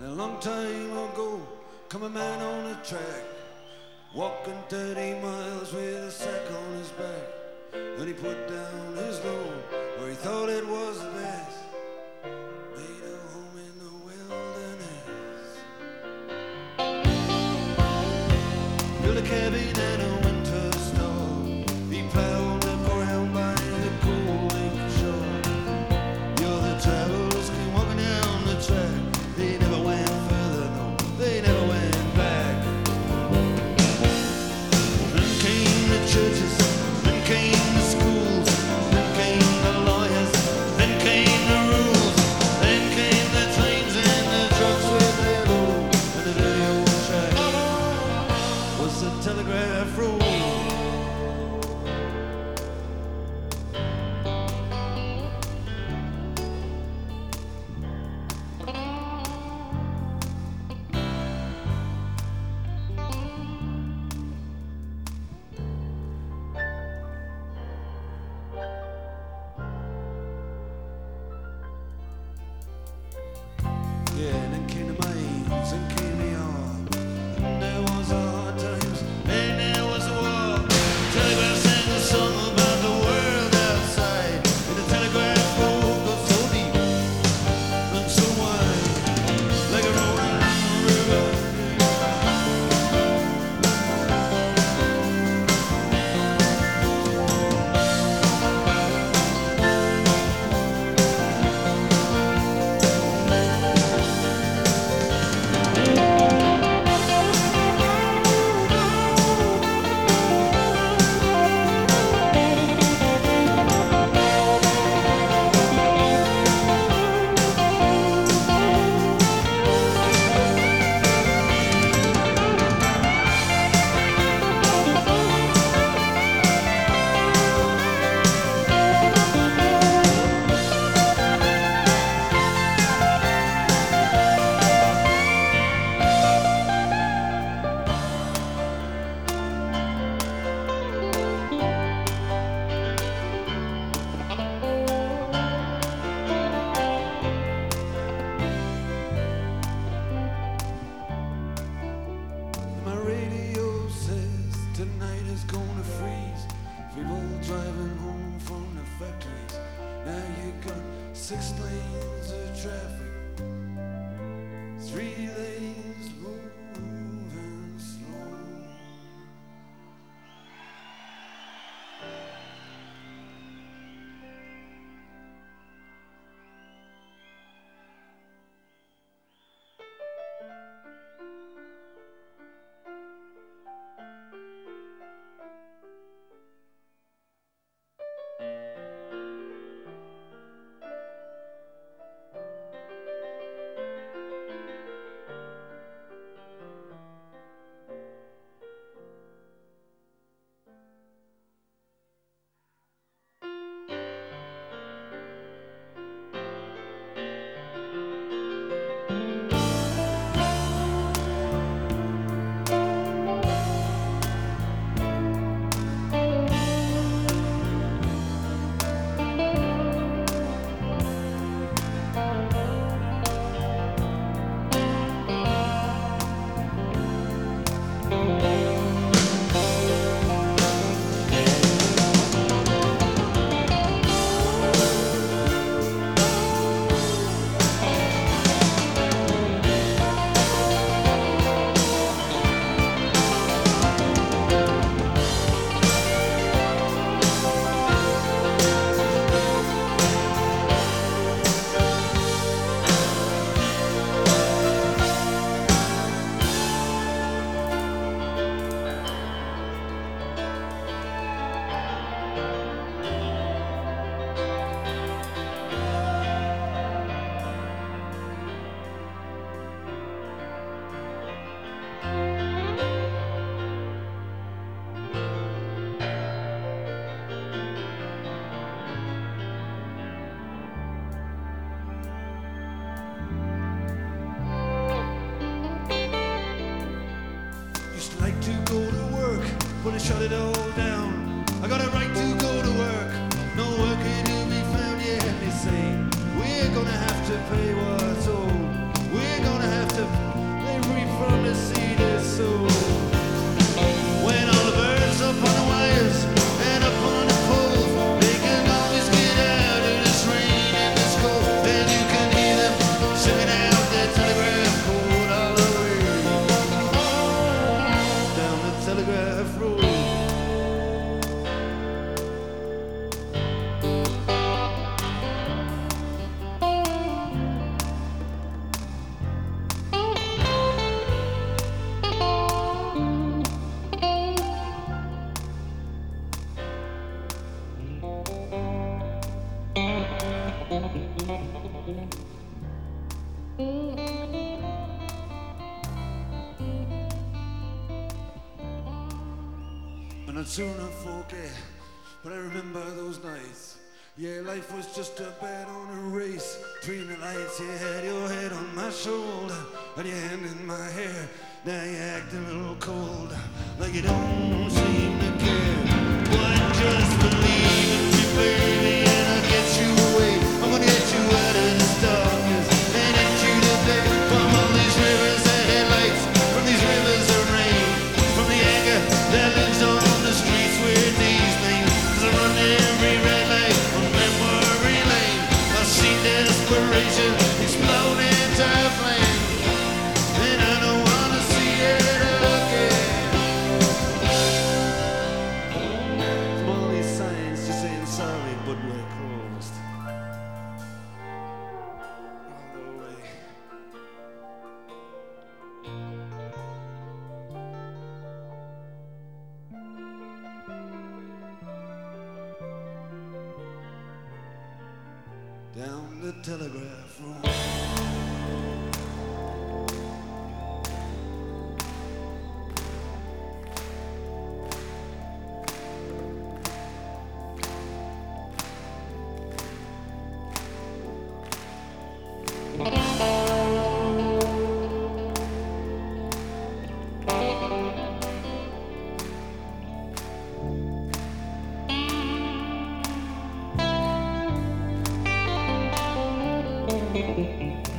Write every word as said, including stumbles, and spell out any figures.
long time ago, come a man on a track, walking thirty miles with a sack on his back. And he put down his load where he thought it was the best, made a home in the wilderness, built a cabin and a winter store. He plowed the ground by the cold lake shore. The other travelers came walking down the track. They never went further, no, they never went back. Then came the churches, then came the schools, then came the lawyers, then came the rules, then came the trains and the trucks with their load. And the dirty old track was the telegraph road. Yeah, and then came the mines, and came the yard, and there was a hard times, and there was a war. Telegraph sang a song about the world outside, and the telegraph road goes so deep and so wide, like a rolling river. My radio says tonight is gonna freeze. People driving home from the factories. Now you got six lanes of traffic, three lanes moving slow. Well, they shut it all down. I got a right to go to work. No work here to be found, yeah, they say. We're gonna have to pay what's owed. We're gonna have to And I'd sooner forget, but I remember those nights. Yeah, life was just a bet on a race. Between the lights, you had your head on my shoulder and your hand in my hair. Now you act a little cold, like you don't seem to care. Why just believe in me, baby, and I'll get you away. I'm gonna get you out of this darkness and into the day. From all these rivers that had lights, from these rivers of rain, from the anger that lives on the streets with these names. 'Cause I run every red light on memory lane. I see desperation explode into flame, and I don't wanna see it again. From all these signs just saying sorry, but we're closed all the way. Down the telegraph room. Thank you.